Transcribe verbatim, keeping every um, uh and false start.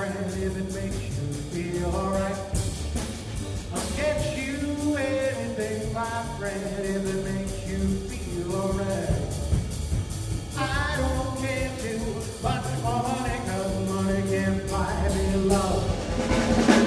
friend if it makes you feel alright. I'll get you anything, my friend, if it makes you feel alright. I don't care too much for money, cause money can't buy me love.